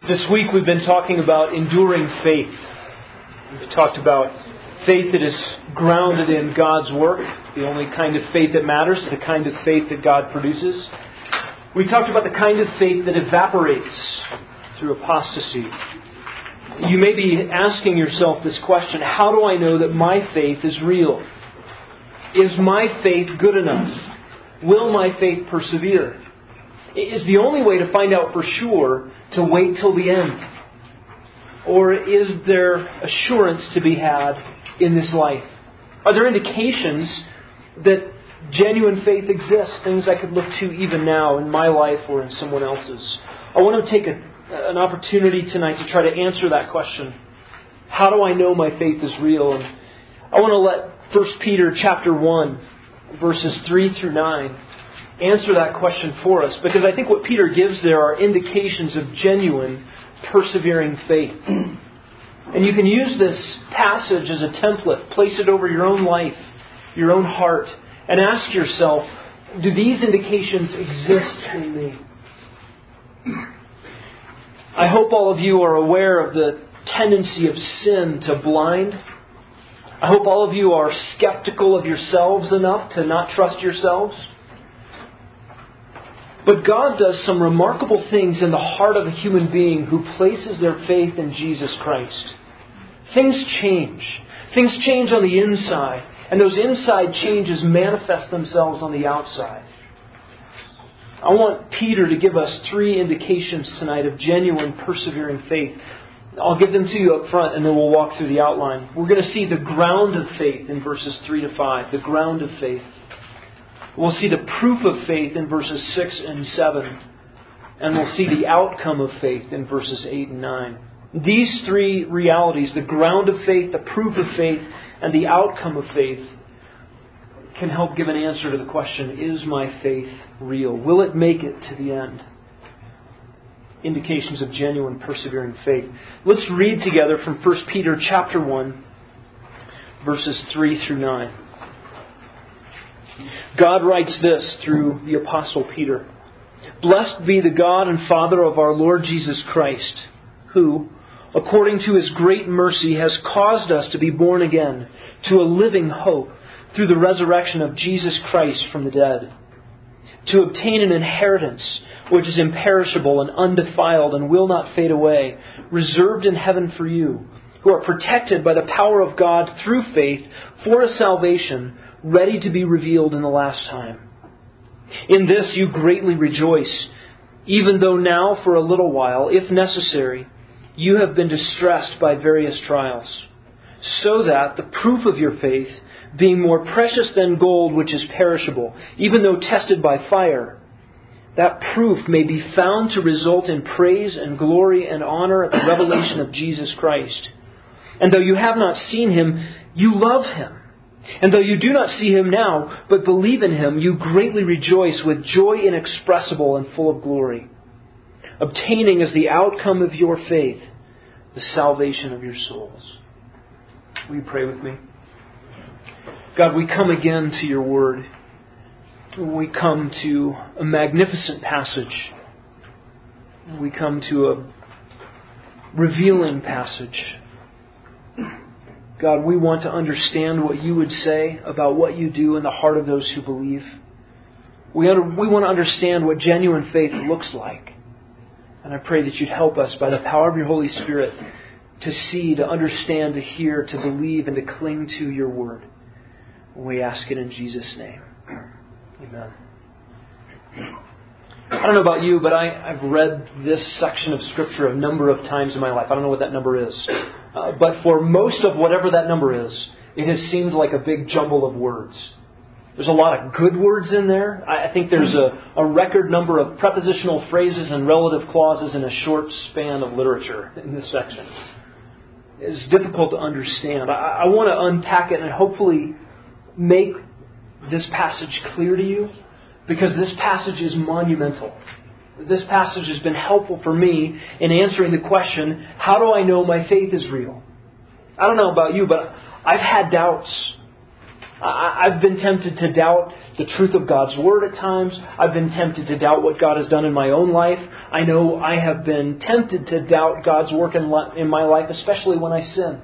This week we've been talking about enduring faith. We've talked about faith that is grounded in God's work, the only kind of faith that matters, the kind of faith that God produces. We talked about the kind of faith that evaporates through apostasy. You may be asking yourself this question: how do I know that my faith is real? Is my faith good enough? Will my faith persevere? Is the only way to find out for sure to wait till the end? Or is there assurance to be had in this life? Are there indications that genuine faith exists, things I could look to even now in my life or in someone else's? I want to take an opportunity tonight to try to answer that question. How do I know my faith is real? And I want to let 1 Peter chapter 1, verses 3 through 9, answer that question for us, because I think what Peter gives there are indications of genuine, persevering faith. And you can use this passage as a template, place it over your own life, your own heart, and ask yourself, do these indications exist in me? I hope all of you are aware of the tendency of sin to blind. I hope all of you are skeptical of yourselves enough to not trust yourselves. But God does some remarkable things in the heart of a human being who places their faith in Jesus Christ. Things change. Things change on the inside. And those inside changes manifest themselves on the outside. I want Peter to give us 3 indications tonight of genuine, persevering faith. I'll give them to you up front and then we'll walk through the outline. We're going to see the ground of faith in verses 3 to 5. The ground of faith. We'll see the proof of faith in verses 6 and 7. And we'll see the outcome of faith in verses 8 and 9. These 3 realities, the ground of faith, the proof of faith, and the outcome of faith, can help give an answer to the question, is my faith real? Will it make it to the end? Indications of genuine, persevering faith. Let's read together from 1 Peter chapter 1, verses 3 through 9. God writes this through the Apostle Peter. Blessed be the God and Father of our Lord Jesus Christ, who, according to His great mercy, has caused us to be born again to a living hope through the resurrection of Jesus Christ from the dead, to obtain an inheritance which is imperishable and undefiled and will not fade away, reserved in heaven for you, who are protected by the power of God through faith for a salvation ready to be revealed in the last time. In this you greatly rejoice, even though now for a little while, if necessary, you have been distressed by various trials, so that the proof of your faith, being more precious than gold which is perishable, even though tested by fire, that proof may be found to result in praise and glory and honor at the revelation of Jesus Christ. And though you have not seen Him, you love Him. And though you do not see Him now, but believe in Him, you greatly rejoice with joy inexpressible and full of glory, obtaining as the outcome of your faith the salvation of your souls. Will you pray with me? God, we come again to your word. We come to a magnificent passage. We come to a revealing passage. God, we want to understand what you would say about what you do in the heart of those who believe. We want to understand what genuine faith looks like. And I pray that you'd help us by the power of your Holy Spirit to see, to understand, to hear, to believe, and to cling to your word. We ask it in Jesus' name. Amen. I don't know about you, but I've read this section of Scripture a number of times in my life. I don't know what that number is. But for most of whatever that number is, it has seemed like a big jumble of words. There's a lot of good words in there. I think there's a record number of prepositional phrases and relative clauses in a short span of literature in this section. It's difficult to understand. I want to unpack it and hopefully make this passage clear to you, because this passage is monumental. This passage has been helpful for me in answering the question, how do I know my faith is real? I don't know about you, but I've had doubts. I've been tempted to doubt the truth of God's Word at times. I've been tempted to doubt what God has done in my own life. I know I have been tempted to doubt God's work in my life, especially when I sin.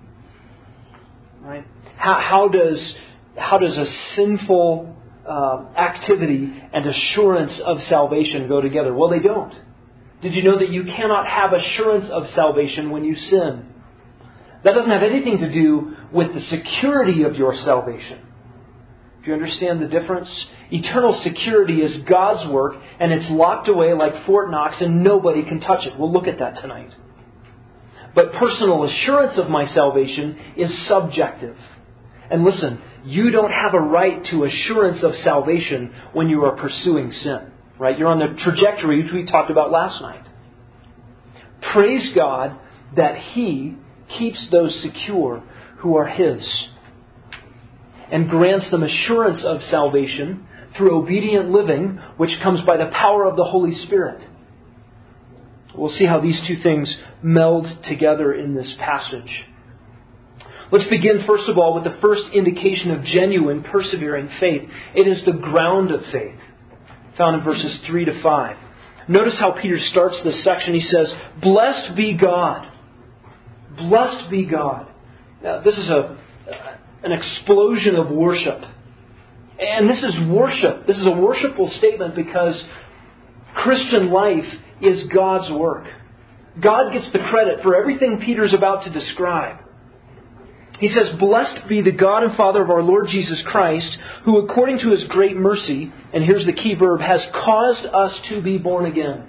Right? How does a sinful activity and assurance of salvation go together? Well, they don't. Did you know that you cannot have assurance of salvation when you sin? That doesn't have anything to do with the security of your salvation. Do you understand the difference? Eternal security is God's work, and it's locked away like Fort Knox, and nobody can touch it. We'll look at that tonight. But personal assurance of my salvation is subjective. And listen, you don't have a right to assurance of salvation when you are pursuing sin. Right? You're on the trajectory which we talked about last night. Praise God that He keeps those secure who are His, and grants them assurance of salvation through obedient living, which comes by the power of the Holy Spirit. We'll see how these two things meld together in this passage. Let's begin, first of all, with the first indication of genuine, persevering faith. It is the ground of faith, found in verses 3 to 5. Notice how Peter starts this section. He says, "Blessed be God." Blessed be God. Now, this is an explosion of worship. And this is worship. This is a worshipful statement because Christian life is God's work. God gets the credit for everything Peter's about to describe. He says, "Blessed be the God and Father of our Lord Jesus Christ, who according to His great mercy," and here's the key verb, "has caused us to be born again."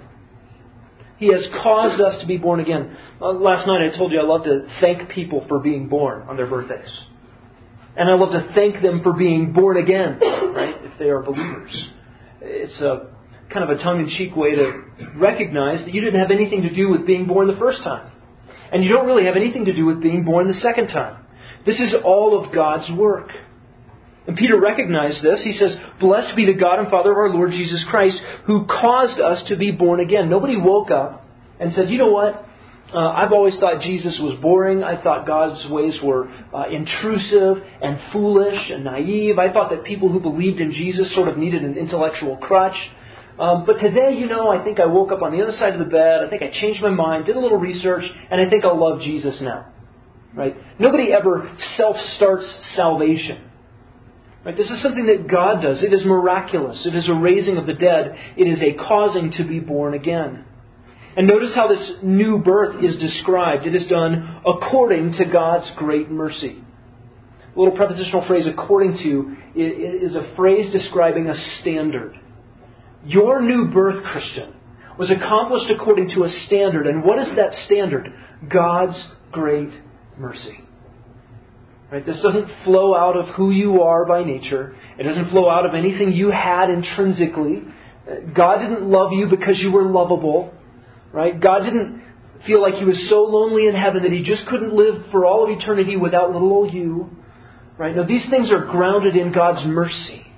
He has caused us to be born again. Last night I told you I love to thank people for being born on their birthdays. And I love to thank them for being born again, right, if they are believers. It's a kind of a tongue-in-cheek way to recognize that you didn't have anything to do with being born the first time. And you don't really have anything to do with being born the second time. This is all of God's work. And Peter recognized this. He says, "Blessed be the God and Father of our Lord Jesus Christ, who caused us to be born again." Nobody woke up and said, "You know what? I've always thought Jesus was boring. I thought God's ways were intrusive and foolish and naive. I thought that people who believed in Jesus sort of needed an intellectual crutch. But today, I think I woke up on the other side of the bed. I think I changed my mind, did a little research, and I think I'll love Jesus now." Right? Nobody ever self-starts salvation. Right? This is something that God does. It is miraculous. It is a raising of the dead. It is a causing to be born again. And notice how this new birth is described. It is done according to God's great mercy. The little prepositional phrase, "according to," is a phrase describing a standard. Your new birth, Christian, was accomplished according to a standard. And what is that standard? God's great mercy. Right? This doesn't flow out of who you are by nature. It doesn't flow out of anything you had intrinsically. God didn't love you because you were lovable. Right? God didn't feel like He was so lonely in heaven that He just couldn't live for all of eternity without little old you. Right? Now, these things are grounded in God's mercy.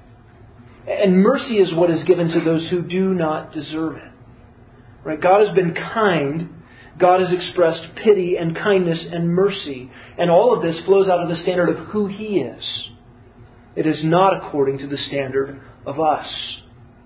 And mercy is what is given to those who do not deserve it. Right? God has been kind. God has expressed pity and kindness and mercy. And all of this flows out of the standard of who He is. It is not according to the standard of us.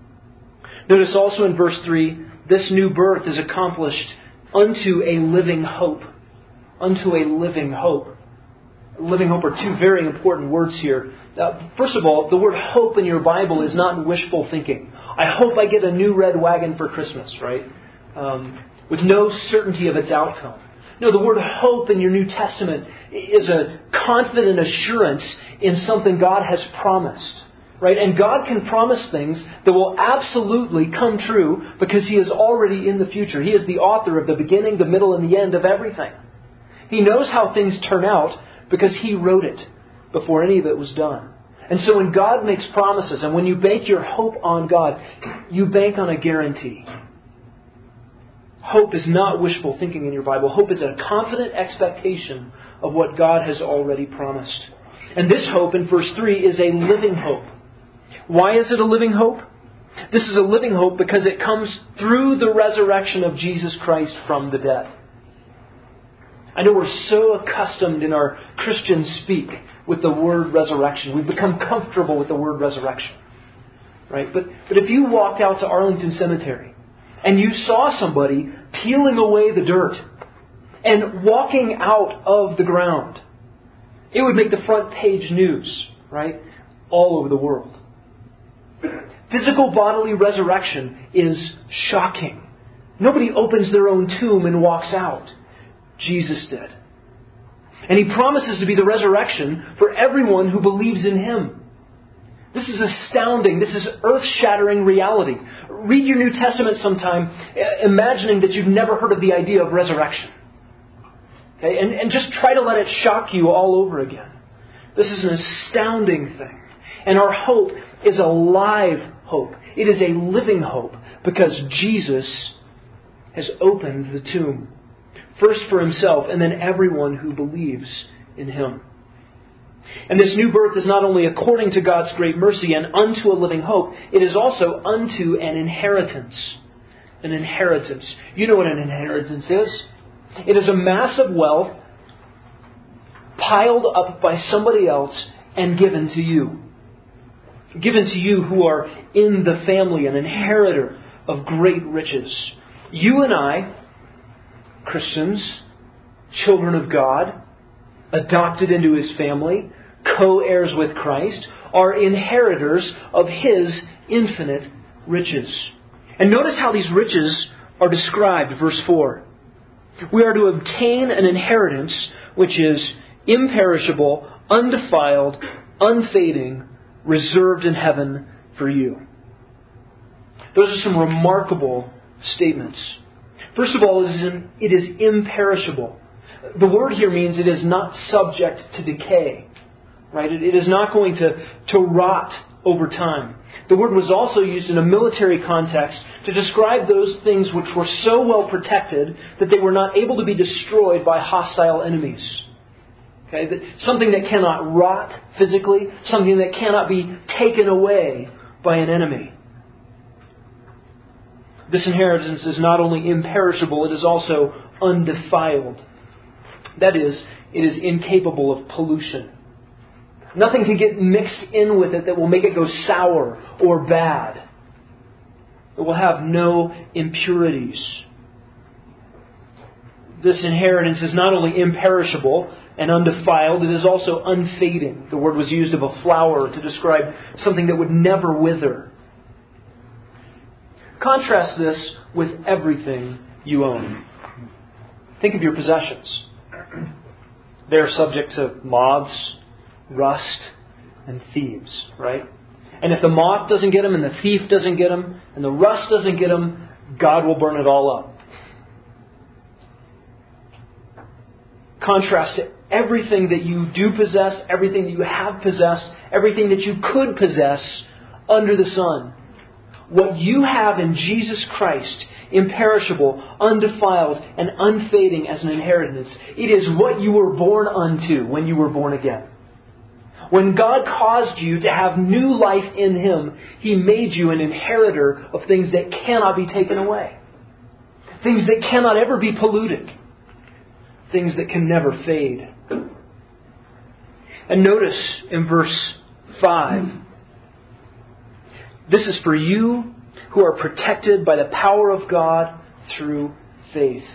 Notice also in verse 3, this new birth is accomplished unto a living hope. Unto a living hope. Living hope are two very important words here. First of all, the word hope in your Bible is not wishful thinking. I hope I get a new red wagon for Christmas, right? With no certainty of its outcome. No, the word hope in your New Testament is a confident assurance in something God has promised. Right? And God can promise things that will absolutely come true because He is already in the future. He is the author of the beginning, the middle, and the end of everything. He knows how things turn out because He wrote it before any of it was done. And so when God makes promises, and when you bank your hope on God, you bank on a guarantee. Hope is not wishful thinking in your Bible. Hope is a confident expectation of what God has already promised. And this hope in verse 3 is a living hope. Why is it a living hope? This is a living hope because it comes through the resurrection of Jesus Christ from the dead. I know we're so accustomed in our Christian speak with the word resurrection. We've become comfortable with the word resurrection. Right? But if you walked out to Arlington Cemetery and you saw somebody peeling away the dirt and walking out of the ground, it would make the front page news, right? All over the world. Physical bodily resurrection is shocking. Nobody opens their own tomb and walks out. Jesus did. And He promises to be the resurrection for everyone who believes in Him. This is astounding. This is earth-shattering reality. Read your New Testament sometime, imagining that you've never heard of the idea of resurrection. Okay? And just try to let it shock you all over again. This is an astounding thing. And our hope is a live hope. It is a living hope because Jesus has opened the tomb. First for Himself and then everyone who believes in Him. And this new birth is not only according to God's great mercy and unto a living hope, it is also unto an inheritance. An inheritance. You know what an inheritance is. It is a mass of wealth piled up by somebody else and given to you. Given to you who are in the family, an inheritor of great riches. You and I, Christians, children of God, adopted into His family, co-heirs with Christ, are inheritors of His infinite riches. And notice how these riches are described, verse 4. We are to obtain an inheritance which is imperishable, undefiled, unfading, reserved in heaven for you. Those are some remarkable statements. First of all, it is imperishable. The word here means it is not subject to decay. Right? It is not going to rot over time. The word was also used in a military context to describe those things which were so well protected that they were not able to be destroyed by hostile enemies. Okay? Something that cannot rot physically, something that cannot be taken away by an enemy. This inheritance is not only imperishable, it is also undefiled. That is, it is incapable of pollution. Nothing can get mixed in with it that will make it go sour or bad. It will have no impurities. This inheritance is not only imperishable and undefiled, it is also unfading. The word was used of a flower to describe something that would never wither. Contrast this with everything you own. Think of your possessions. They are subject to moths, rust, and thieves, right? And if the moth doesn't get them, and the thief doesn't get them, and the rust doesn't get them, God will burn it all up. Contrast to everything that you do possess, everything that you have possessed, everything that you could possess under the sun. What you have in Jesus Christ, imperishable, undefiled, and unfading as an inheritance, it is what you were born unto when you were born again. When God caused you to have new life in Him, He made you an inheritor of things that cannot be taken away. Things that cannot ever be polluted. Things that can never fade. And notice in verse 5, this is for you who are protected by the power of God through faith.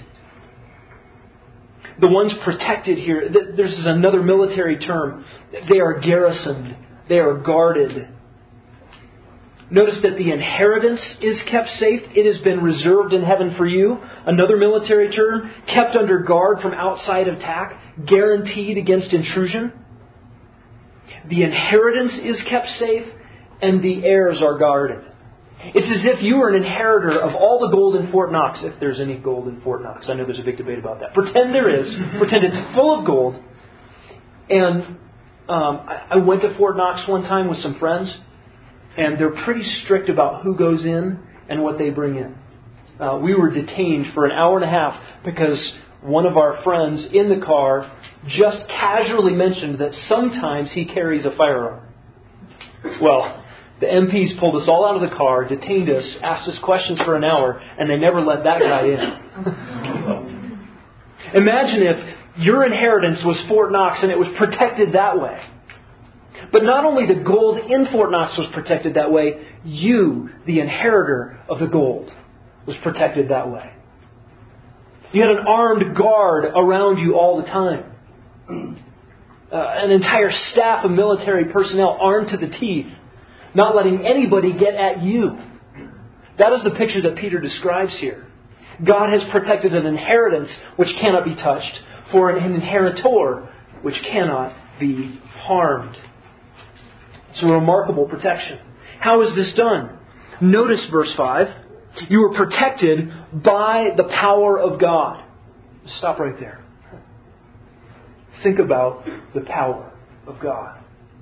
The ones protected here, this is another military term. They are garrisoned. They are guarded. Notice that the inheritance is kept safe. It has been reserved in heaven for you. Another military term, kept under guard from outside attack, guaranteed against intrusion. The inheritance is kept safe, and the heirs are guarded. It's as if you were an inheritor of all the gold in Fort Knox, if there's any gold in Fort Knox. I know there's a big debate about that. Pretend there is. Pretend it's full of gold. And I went to Fort Knox one time with some friends, and they're pretty strict about who goes in and what they bring in. We were detained for an hour and a half because one of our friends in the car just casually mentioned that sometimes he carries a firearm. Well, the MPs pulled us all out of the car, detained us, asked us questions for an hour, and they never let that guy in. Imagine if Your inheritance was Fort Knox, and it was protected that way. But not only the gold in Fort Knox was protected that way, you, the inheritor of the gold, was protected that way. You had an armed guard around you all the time. An entire staff of military personnel armed to the teeth, not letting anybody get at you. That is the picture that Peter describes here. God has protected an inheritance which cannot be touched for an inheritor which cannot be harmed. It's a remarkable protection. How is this done? Notice verse 5. You are protected by the power of God. Stop right there. Think about the power of God.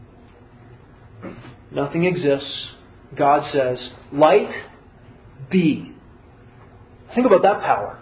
Nothing exists. God says, light be. Think about that power.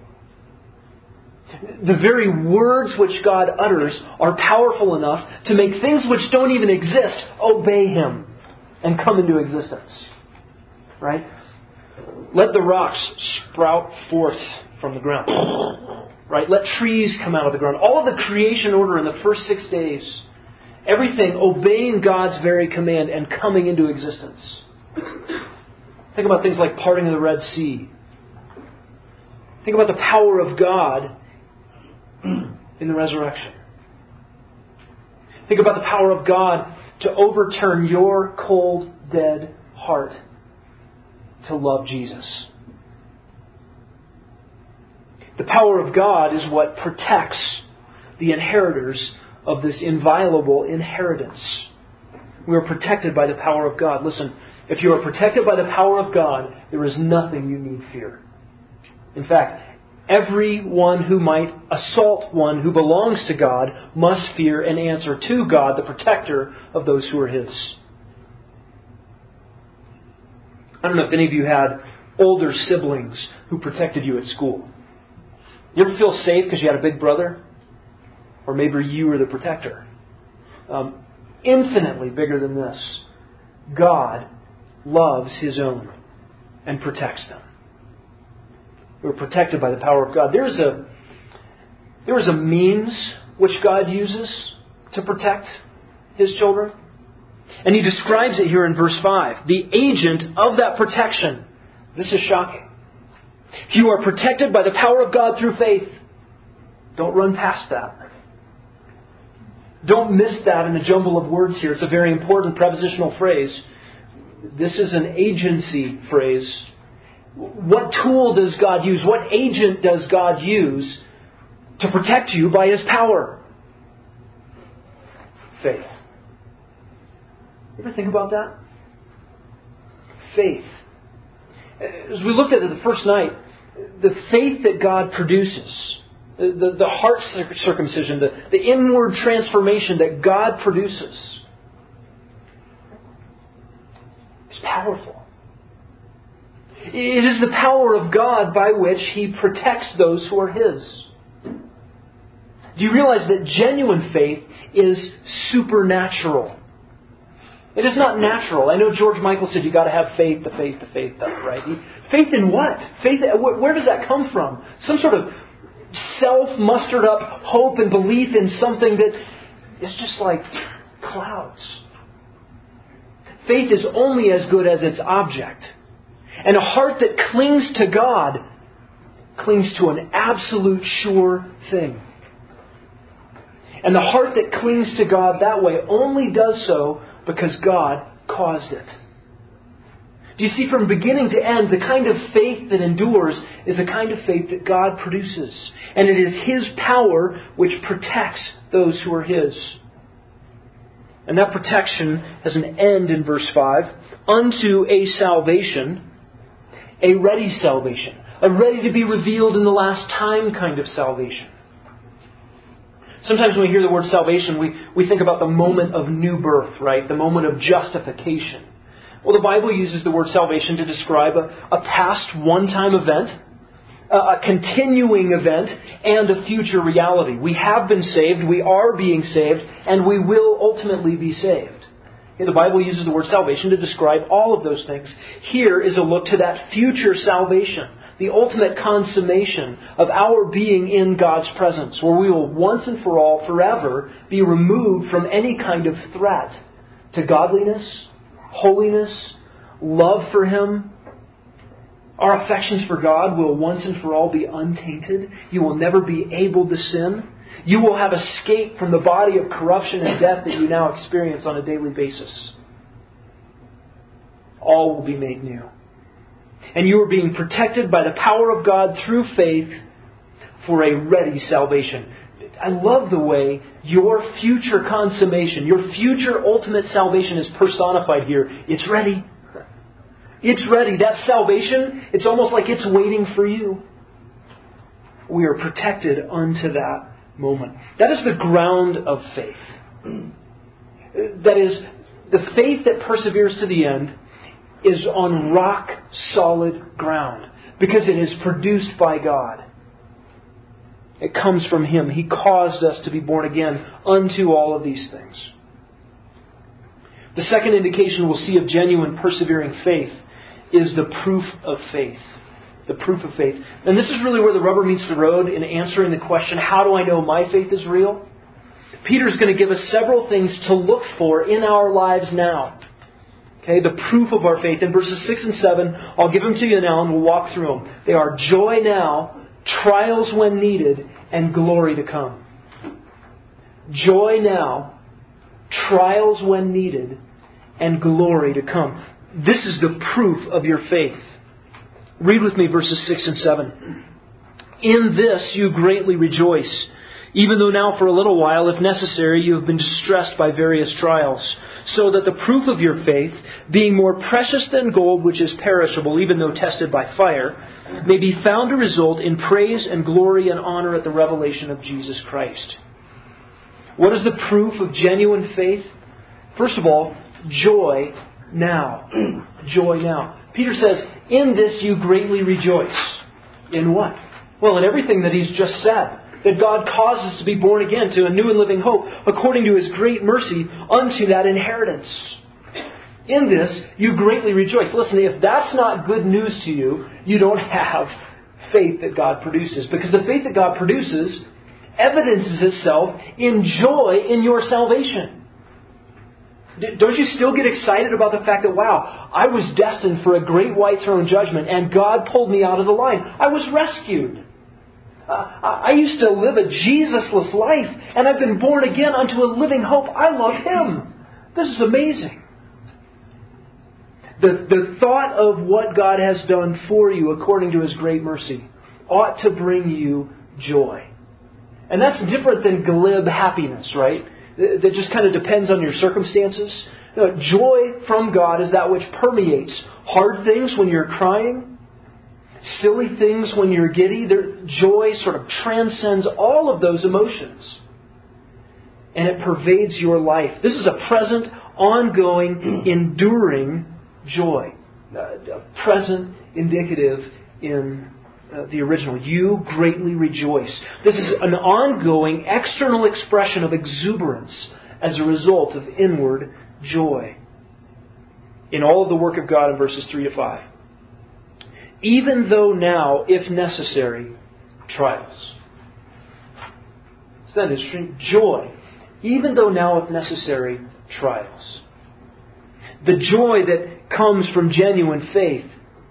The very words which God utters are powerful enough to make things which don't even exist obey Him and come into existence. Right? Let the rocks sprout forth from the ground. Right? Let trees come out of the ground. All of the creation order in the first 6 days. Everything obeying God's very command and coming into existence. Think about things like parting of the Red Sea. Think about the power of God in the resurrection. Think about the power of God to overturn your cold, dead heart to love Jesus. The power of God is what protects the inheritors of this inviolable inheritance. We are protected by the power of God. Listen, if you are protected by the power of God, there is nothing you need fear. In fact, everyone who might assault one who belongs to God must fear and answer to God, the protector of those who are His. I don't know if any of you had older siblings who protected you at school. You ever feel safe because you had a big brother? Or maybe you were the protector. Infinitely bigger than this. God loves His own and protects them. We're protected by the power of God. There is a means which God uses to protect His children. And He describes it here in verse 5. The agent of that protection. This is shocking. You are protected by the power of God through faith. Don't run past that. Don't miss that in the jumble of words here. It's a very important prepositional phrase. This is an agency phrase. What tool does God use? What agent does God use to protect you by His power? Faith. You ever think about that? Faith. As we looked at it the first night, the faith that God produces, the heart circumcision, the inward transformation that God produces is powerful. It is the power of God by which He protects those who are His. Do you realize that genuine faith is supernatural? It is not natural. I know George Michael said you got to have faith, the faith, right? Faith in what? Faith. Where does that come from? Some sort of self-mustered up hope and belief in something that is just like clouds. Faith is only as good as its object. And a heart that clings to God clings to an absolute sure thing. And the heart that clings to God that way only does so because God caused it. Do you see, from beginning to end, the kind of faith that endures is the kind of faith that God produces. And it is His power which protects those who are His. And that protection has an end in verse 5. Unto a salvation, a ready salvation. A ready to be revealed in the last time kind of salvation. Sometimes when we hear the word salvation, we think about the moment of new birth, right? The moment of justification. Well, the Bible uses the word salvation to describe a past one-time event, a continuing event, and a future reality. We have been saved, we are being saved, and we will ultimately be saved. Okay, the Bible uses the word salvation to describe all of those things. Here is a look to that future salvation, the ultimate consummation of our being in God's presence, where we will once and for all, forever, be removed from any kind of threat to godliness, holiness, love for Him. Our affections for God will once and for all be untainted. You will never be able to sin. You will have escaped from the body of corruption and death that you now experience on a daily basis. All will be made new. And you are being protected by the power of God through faith for a ready salvation. I love the way your future consummation, your future ultimate salvation is personified here. It's ready. It's ready. That salvation, it's almost like it's waiting for you. We are protected unto that moment. That is the ground of faith. That is, the faith that perseveres to the end is on rock solid ground because it is produced by God. It comes from Him. He caused us to be born again unto all of these things. The second indication we'll see of genuine persevering faith is the proof of faith. The proof of faith. And this is really where the rubber meets the road in answering the question, how do I know my faith is real? Peter's going to give us several things to look for in our lives now. Okay, the proof of our faith. In verses 6 and 7, I'll give them to you now and we'll walk through them. They are joy now, trials when needed, and glory to come. Joy now, trials when needed, and glory to come. This is the proof of your faith. Read with me verses 6 and 7. In this you greatly rejoice, even though now for a little while, if necessary, you have been distressed by various trials, so that the proof of your faith, being more precious than gold which is perishable, even though tested by fire, may be found to result in praise and glory and honor at the revelation of Jesus Christ. What is the proof of genuine faith? First of all, joy now. Joy now. Peter says, in this you greatly rejoice. In what? Well, in everything that he's just said. That God causes us to be born again to a new and living hope, according to His great mercy, unto that inheritance. In this, you greatly rejoice. Listen, if that's not good news to you, you don't have faith that God produces. Because the faith that God produces evidences itself in joy in your salvation. Don't you still get excited about the fact that, wow, I was destined for a great white throne judgment and God pulled me out of the line. I was rescued. I used to live a Jesus-less life, and I've been born again unto a living hope. I love Him. This is amazing. The thought of what God has done for you according to His great mercy ought to bring you joy. And that's different than glib happiness, right? That just kind of depends on your circumstances. No, joy from God is that which permeates hard things when you're crying, silly things when you're giddy. Joy sort of transcends all of those emotions. And it pervades your life. This is a present, ongoing, enduring joy. Present, indicative in the original. You greatly rejoice. This is an ongoing, external expression of exuberance as a result of inward joy. In all of the work of God in verses 3 to 5. Even though now, if necessary, trials. Isn't that interesting? Joy. Even though now, if necessary, trials. The joy that comes from genuine faith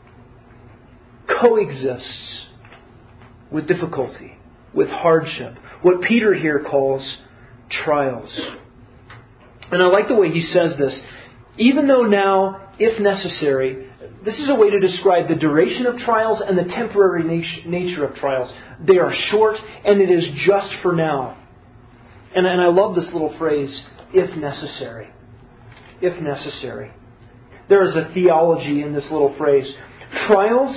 coexists with difficulty, with hardship. What Peter here calls trials. And I like the way he says this. Even though now, if necessary, this is a way to describe the duration of trials and the temporary nature of trials. They are short and it is just for now. And I love this little phrase, if necessary. If necessary. There is a theology in this little phrase. Trials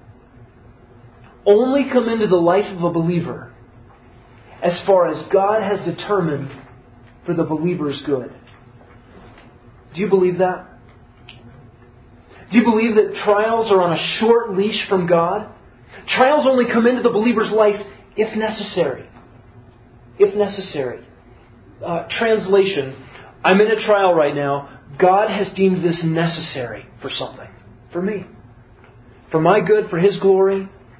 only come into the life of a believer as far as God has determined for the believer's good. Do you believe that? Do you believe that trials are on a short leash from God? Trials only come into the believer's life if necessary. If necessary. Translation, I'm in a trial right now. God has deemed this necessary for something. For me. For my good, for His glory.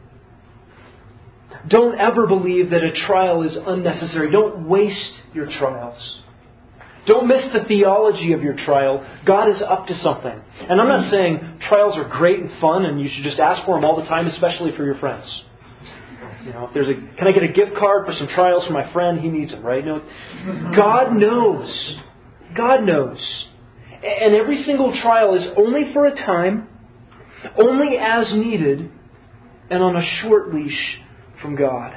Don't ever believe that a trial is unnecessary. Don't waste your trials. Don't miss the theology of your trial. God is up to something. And I'm not saying trials are great and fun and you should just ask for them all the time, especially for your friends. Can I get a gift card for some trials for my friend? He needs them, right? No, God knows. God knows. And every single trial is only for a time, only as needed, and on a short leash from God.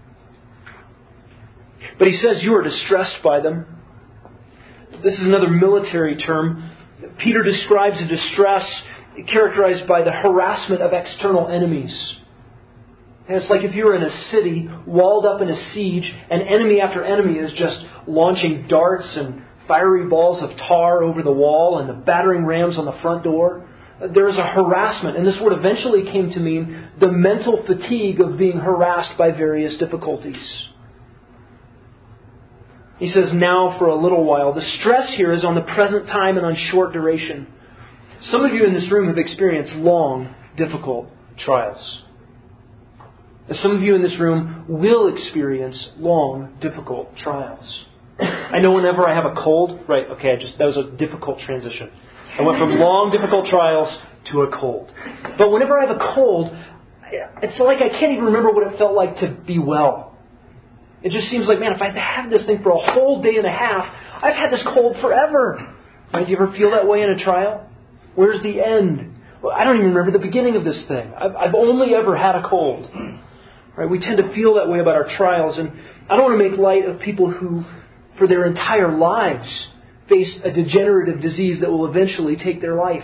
But He says you are distressed by them. This is another military term. Peter describes a distress characterized by the harassment of external enemies. And it's like if you're in a city, walled up in a siege, and enemy after enemy is just launching darts and fiery balls of tar over the wall and the battering rams on the front door. There is a harassment, and this word eventually came to mean the mental fatigue of being harassed by various difficulties. He says, now for a little while. The stress here is on the present time and on short duration. Some of you in this room have experienced long, difficult trials. And some of you in this room will experience long, difficult trials. I know whenever I have a cold, right, okay, that was a difficult transition. I went from long, difficult trials to a cold. But whenever I have a cold, it's like I can't even remember what it felt like to be well. It just seems like, man, if I had this thing for a whole day and a half, I've had this cold forever. Right? Do you ever feel that way in a trial? Where's the end? Well, I don't even remember the beginning of this thing. I've only ever had a cold. Right? We tend to feel that way about our trials. And I don't want to make light of people who, for their entire lives, face a degenerative disease that will eventually take their life.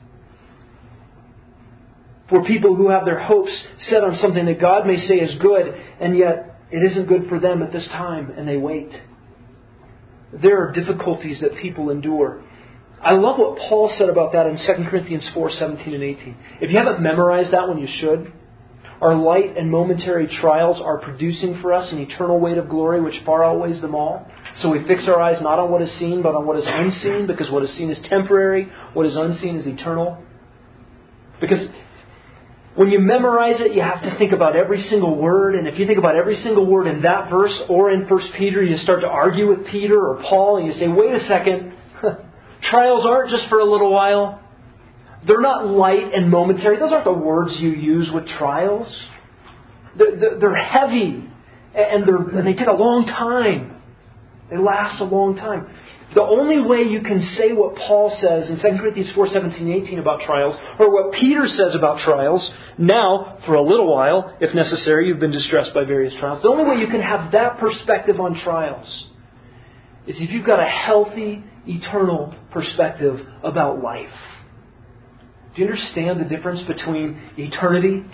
For people who have their hopes set on something that God may say is good, and yet it isn't good for them at this time, and they wait. There are difficulties that people endure. I love what Paul said about that in 2 Corinthians 4:17 and 18. If you haven't memorized that one, you should. Our light and momentary trials are producing for us an eternal weight of glory which far outweighs them all. So we fix our eyes not on what is seen, but on what is unseen, because what is seen is temporary, what is unseen is eternal. Because when you memorize it, you have to think about every single word. And if you think about every single word in that verse or in 1 Peter, you start to argue with Peter or Paul and you say, wait a second, trials aren't just for a little while. They're not light and momentary. Those aren't the words you use with trials. They're heavy and they take a long time. They last a long time. The only way you can say what Paul says in 2 Corinthians 4:17-18 about trials, or what Peter says about trials, now, for a little while, if necessary, you've been distressed by various trials. The only way you can have that perspective on trials is if you've got a healthy, eternal perspective about life. Do you understand the difference between eternity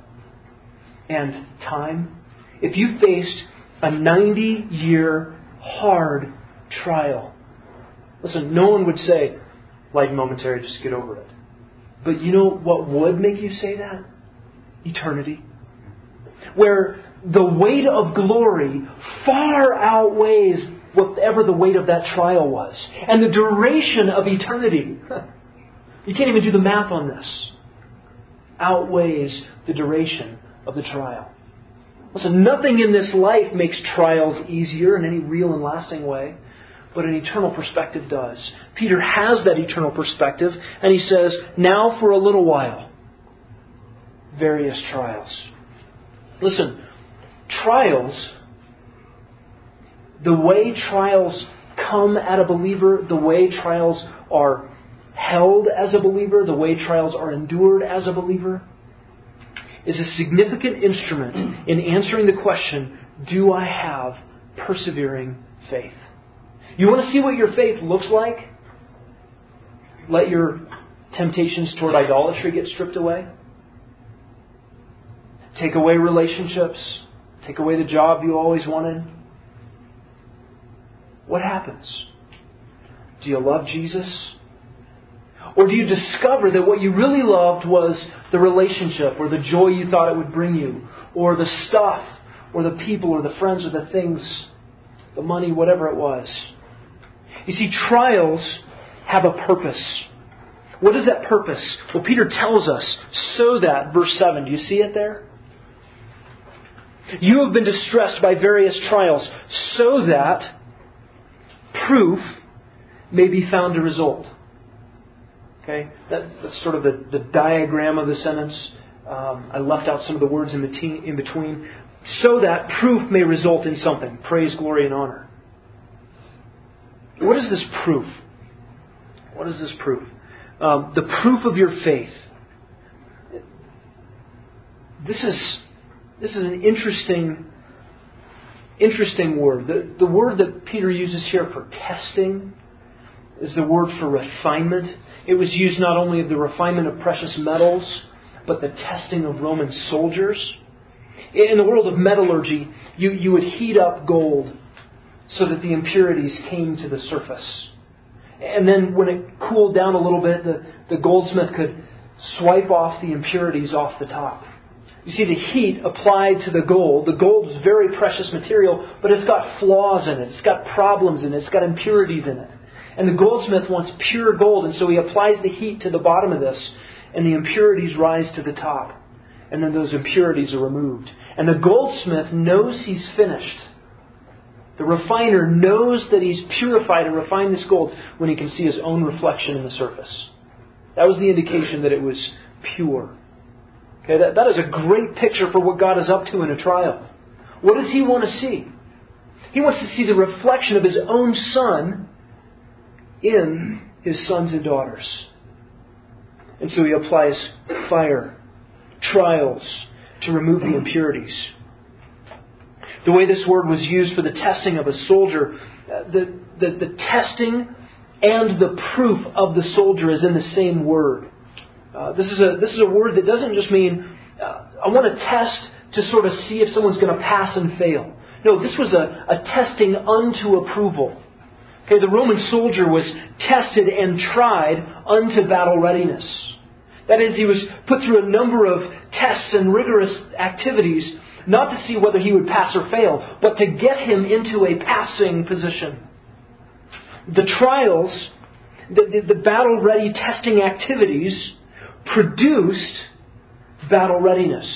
and time? If you faced a 90-year hard trial, listen, no one would say, light and momentary, just get over it. But you know what would make you say that? Eternity. Where the weight of glory far outweighs whatever the weight of that trial was. And the duration of eternity, you can't even do the math on this, outweighs the duration of the trial. Listen, nothing in this life makes trials easier in any real and lasting way. But an eternal perspective does. Peter has that eternal perspective, and he says, now for a little while, various trials. Listen, trials, the way trials come at a believer, the way trials are held as a believer, the way trials are endured as a believer, is a significant instrument in answering the question, do I have persevering faith? You want to see what your faith looks like? Let your temptations toward idolatry get stripped away. Take away relationships. Take away the job you always wanted. What happens? Do you love Jesus? Or do you discover that what you really loved was the relationship or the joy you thought it would bring you, or the stuff or the people or the friends or the things, the money, whatever it was? You see, trials have a purpose. What is that purpose? Well, Peter tells us, so that, verse 7, do you see it there? You have been distressed by various trials, so that proof may be found to result. Okay, that's sort of the diagram of the sentence. I left out some of the words in between. So that proof may result in something. Praise, glory, and honor. What is this proof? What is this proof? The proof of your faith. This is an interesting word. The word that Peter uses here for testing is the word for refinement. It was used not only of the refinement of precious metals, but the testing of Roman soldiers. In the world of metallurgy, you would heat up gold so that the impurities came to the surface. And then when it cooled down a little bit, the goldsmith could swipe off the impurities off the top. You see, the heat applied to the gold. The gold is very precious material, but it's got flaws in it. It's got problems in it. It's got impurities in it. And the goldsmith wants pure gold, and so he applies the heat to the bottom of this, and the impurities rise to the top. And then those impurities are removed. And the goldsmith knows he's finished. The refiner knows that he's purified and refined this gold when he can see his own reflection in the surface. That was the indication that it was pure. Okay, that is a great picture for what God is up to in a trial. What does He want to see? He wants to see the reflection of His own Son in His sons and daughters. And so He applies fire, trials, to remove the impurities. The way this word was used for the testing of a soldier, the testing and the proof of the soldier is in the same word. This is a word that doesn't just mean, I want to test to sort of see if someone's going to pass and fail. No, this was a testing unto approval. Okay, the Roman soldier was tested and tried unto battle readiness. That is, he was put through a number of tests and rigorous activities, not to see whether he would pass or fail, but to get him into a passing position. The trials, the battle-ready testing activities produced battle readiness.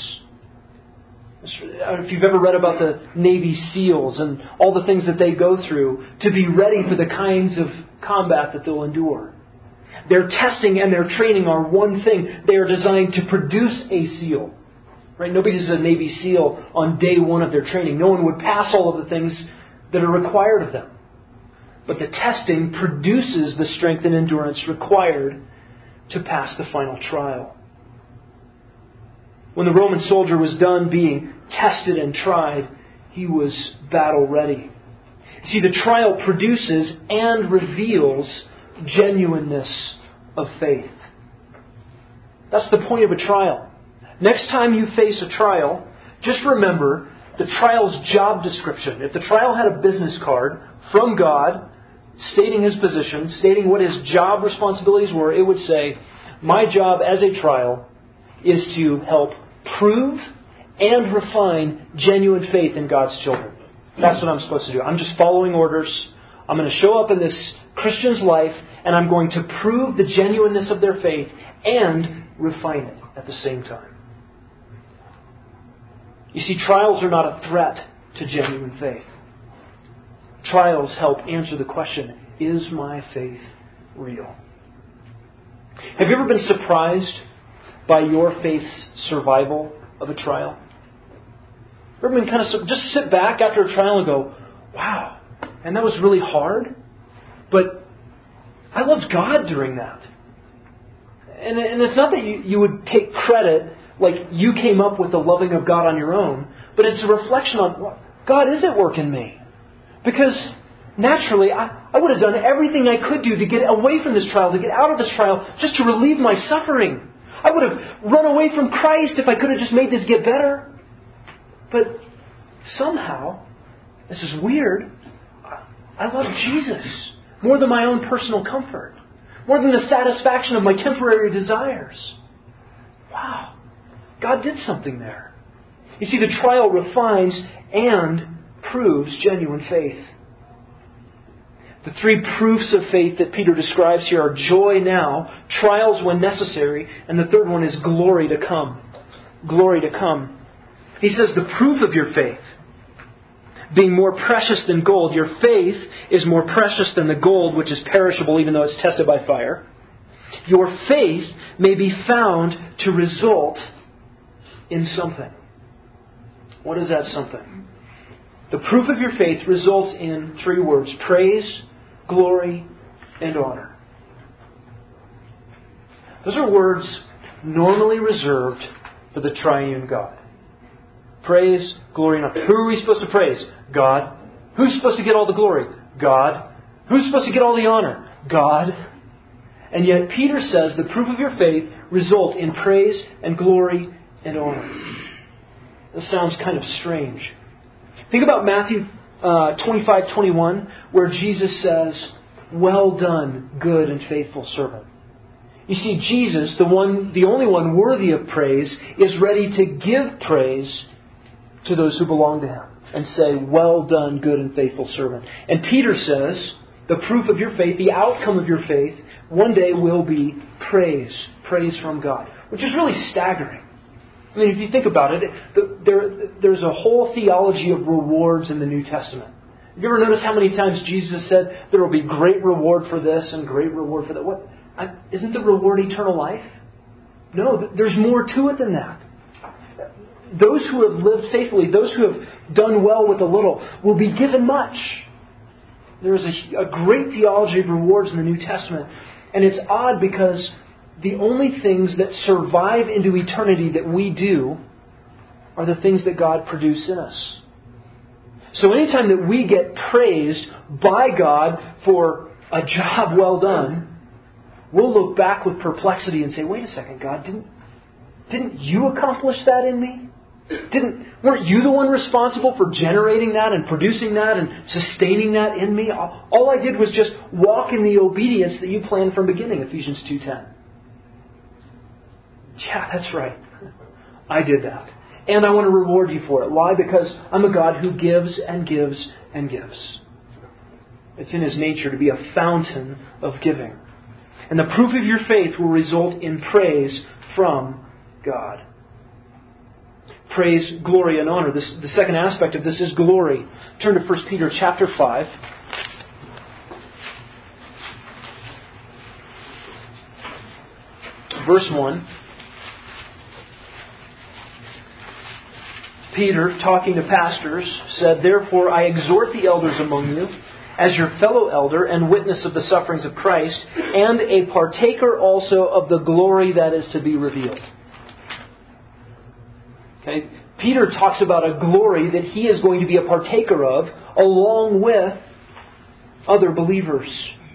I don't know if you've ever read about the Navy SEALs and all the things that they go through to be ready for the kinds of combat that they'll endure. Their testing and their training are one thing. They are designed to produce a SEAL. Right? Nobody's a Navy SEAL on day one of their training. No one would pass all of the things that are required of them. But the testing produces the strength and endurance required to pass the final trial. When the Roman soldier was done being tested and tried, he was battle ready. See, the trial produces and reveals genuineness of faith. That's the point of a trial. Next time you face a trial, just remember the trial's job description. If the trial had a business card from God stating His position, stating what His job responsibilities were, it would say, my job as a trial is to help prove and refine genuine faith in God's children. That's what I'm supposed to do. I'm just following orders. I'm going to show up in this Christian's life and I'm going to prove the genuineness of their faith and refine it at the same time. You see, trials are not a threat to genuine faith. Trials help answer the question, is my faith real? Have you ever been surprised by your faith's survival of a trial? Ever been kind of just sit back after a trial and go, wow, and that was really hard, but I loved God during that. And it's not that you would take credit like you came up with the loving of God on your own, but it's a reflection on God is at work in me. Because naturally, I would have done everything I could do to get away from this trial, to get out of this trial, just to relieve my suffering. I would have run away from Christ if I could have just made this get better. But somehow, this is weird, I love Jesus more than my own personal comfort, more than the satisfaction of my temporary desires. Wow, God did something there. You see, the trial refines and proves genuine faith. The three proofs of faith that Peter describes here are joy now, trials when necessary, and the third one is glory to come. Glory to come. He says the proof of your faith, being more precious than gold. Your faith is more precious than the gold, which is perishable even though it's tested by fire. Your faith may be found to result in something. What is that something? The proof of your faith results in 3 words: praise, glory, and honor. Those are words normally reserved for the triune God. Praise, glory, and honor. Who are we supposed to praise? God. Who's supposed to get all the glory? God. Who's supposed to get all the honor? God. And yet Peter says the proof of your faith result in praise and glory and honor. This sounds kind of strange. Think about Matthew 25:21, where Jesus says, "Well done, good and faithful servant." You see, Jesus, the only one worthy of praise, is ready to give praise to those who belong to Him and say, "Well done, good and faithful servant." And Peter says, the proof of your faith, the outcome of your faith, one day will be praise from God, which is really staggering. I mean, if you think about it, there's a whole theology of rewards in the New Testament. Have you ever noticed how many times Jesus said there will be great reward for this and great reward for that? What? Isn't the reward eternal life? No, there's more to it than that. Those who have lived faithfully, those who have done well with a little, will be given much. There is a great theology of rewards in the New Testament. And it's odd because the only things that survive into eternity that we do are the things that God produced in us. So anytime that we get praised by God for a job well done, we'll look back with perplexity and say, "Wait a second, God, didn't you accomplish that in me? Weren't you the one responsible for generating that and producing that and sustaining that in me? All I did was just walk in the obedience that you planned from beginning," Ephesians 2:10. Yeah, that's right. I did that. And I want to reward you for it. Why? Because I'm a God who gives and gives and gives. It's in His nature to be a fountain of giving. And the proof of your faith will result in praise from God. Praise, glory, and honor. The second aspect of this is glory. Turn to 1 Peter chapter 5. Verse 1. Peter, talking to pastors, said, "Therefore I exhort the elders among you, as your fellow elder and witness of the sufferings of Christ, and a partaker also of the glory that is to be revealed." Okay? Peter talks about a glory that he is going to be a partaker of along with other believers.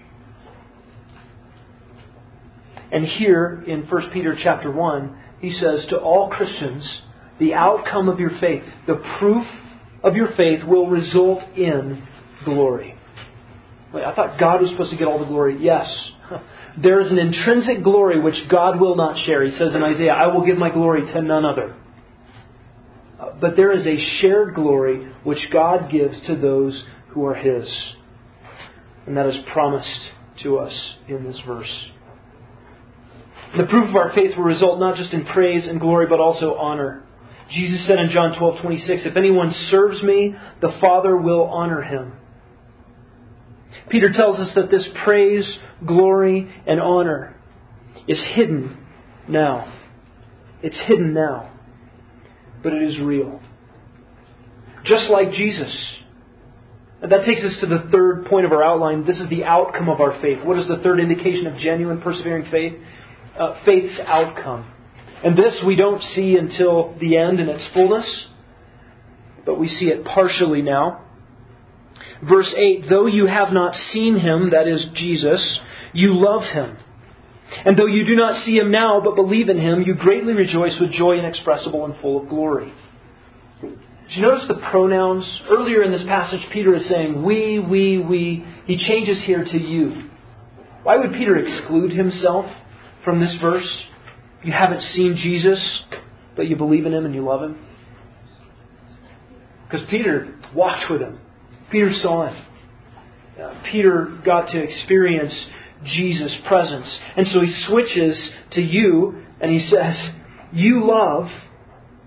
And here in 1 Peter chapter 1, he says to all Christians, the outcome of your faith, the proof of your faith will result in glory. Wait, I thought God was supposed to get all the glory. Yes. There is an intrinsic glory which God will not share. He says in Isaiah, "I will give my glory to none other." But there is a shared glory which God gives to those who are His. And that is promised to us in this verse. The proof of our faith will result not just in praise and glory, but also honor. Jesus said in John 12:26, "If anyone serves me, the Father will honor him." Peter tells us that this praise, glory, and honor is hidden now. It's hidden now. But it is real. Just like Jesus. And that takes us to the third point of our outline. This is the outcome of our faith. What is the third indication of genuine, persevering faith? Faith's outcome. And this we don't see until the end in its fullness. But we see it partially now. Verse 8, "Though you have not seen Him," that is Jesus, "you love Him. And though you do not see Him now, but believe in Him, you greatly rejoice with joy inexpressible and full of glory." Did you notice the pronouns? Earlier in this passage, Peter is saying, we. He changes here to you. Why would Peter exclude himself from this verse? You haven't seen Jesus, but you believe in Him and you love Him. Because Peter walked with Him. Peter saw Him. Peter got to experience Jesus' presence. And so he switches to you and he says, "You love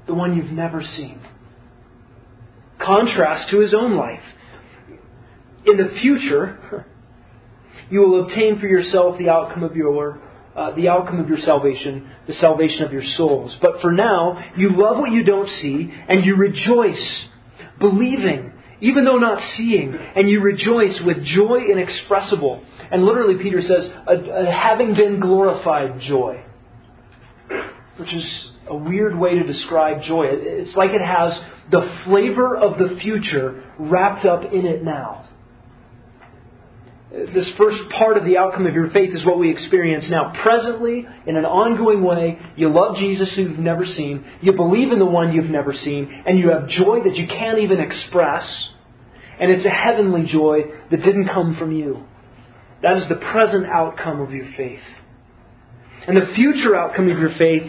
the one you've never seen. Contrast to His own life. In the future, you will obtain for yourself the outcome of your salvation, the salvation of your souls. But for now, you love what you don't see, and you rejoice, believing, even though not seeing, and you rejoice with joy inexpressible. And literally, Peter says, having been glorified joy. Which is a weird way to describe joy. It's like it has the flavor of the future wrapped up in it now. This first part of the outcome of your faith is what we experience now. Presently, in an ongoing way, you love Jesus who you've never seen, you believe in the one you've never seen, and you have joy that you can't even express. And it's a heavenly joy that didn't come from you. That is the present outcome of your faith. And the future outcome of your faith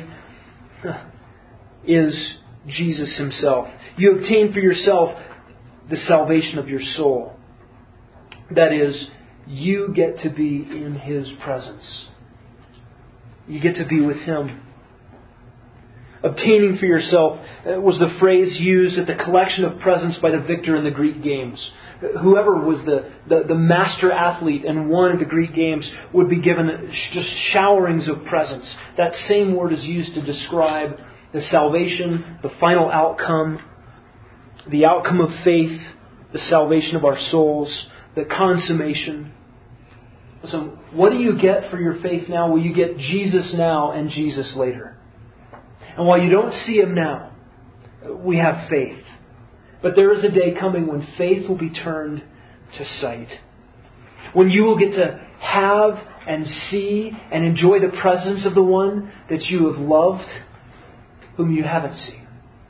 is Jesus Himself. You obtain for yourself the salvation of your soul. That is, you get to be in His presence. You get to be with Him. Obtaining for yourself was the phrase used at the collection of presents by the victor in the Greek games. Whoever was the master athlete and won at the Greek games would be given just showerings of presents. That same word is used to describe the salvation, the final outcome, the outcome of faith, the salvation of our souls, the consummation. So what do you get for your faith now? Well, you get Jesus now and Jesus later. And while you don't see Him now, we have faith. But there is a day coming when faith will be turned to sight. When you will get to have and see and enjoy the presence of the one that you have loved, whom you haven't seen.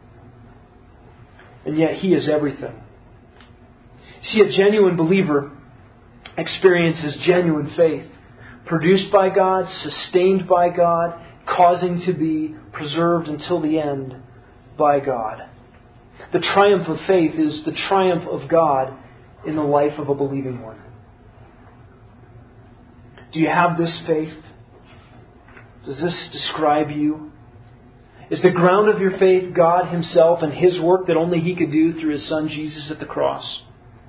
And yet He is everything. See, a genuine believer experiences genuine faith, produced by God, sustained by God, causing to be preserved until the end by God. The triumph of faith is the triumph of God in the life of a believing one. Do you have this faith? Does this describe you? Is the ground of your faith God Himself and His work that only He could do through His Son Jesus at the cross?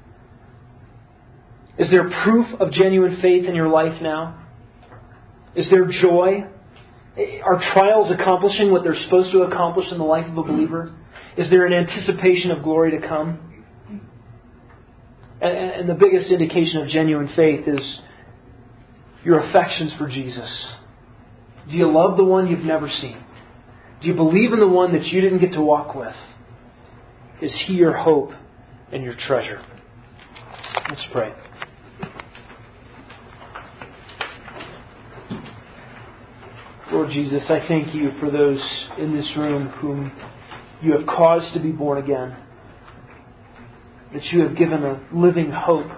Is there proof of genuine faith in your life now? Is there joy? Are trials accomplishing what they're supposed to accomplish in the life of a believer? Is there an anticipation of glory to come? And the biggest indication of genuine faith is your affections for Jesus. Do you love the one you've never seen? Do you believe in the one that you didn't get to walk with? Is He your hope and your treasure? Let's pray. Lord Jesus, I thank You for those in this room whom You have caused to be born again. That You have given a living hope,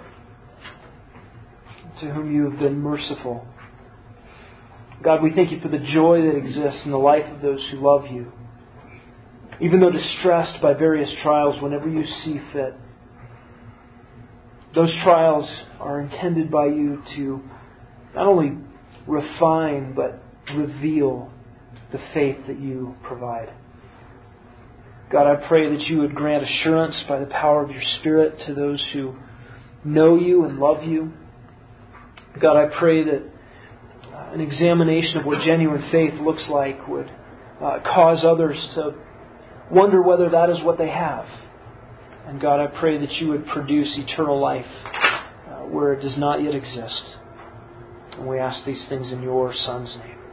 to whom You have been merciful. God, we thank You for the joy that exists in the life of those who love You. Even though distressed by various trials whenever You see fit. Those trials are intended by You to not only refine, but reveal the faith that You provide. God, I pray that You would grant assurance by the power of Your Spirit to those who know You and love You. God, I pray that an examination of what genuine faith looks like would cause others to wonder whether that is what they have. And God, I pray that You would produce eternal life where it does not yet exist. And we ask these things in Your Son's name.